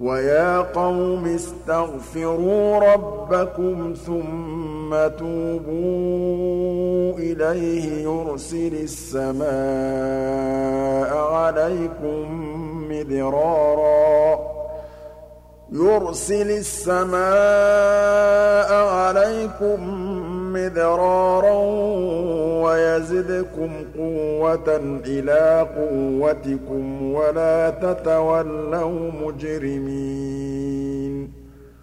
وَيَا قَوْمِ اسْتَغْفِرُوا رَبَّكُمْ ثُمَّ تُوبُوا إِلَيْهِ يُرْسِلِ السَّمَاءَ عَلَيْكُم مِّدْرَارًا وَيَزِدْكُمْ قُوَّةً إِلَىٰ قُوَّتِكُمْ وَلَا تَتَوَلَّوْا مُجْرِمِينَ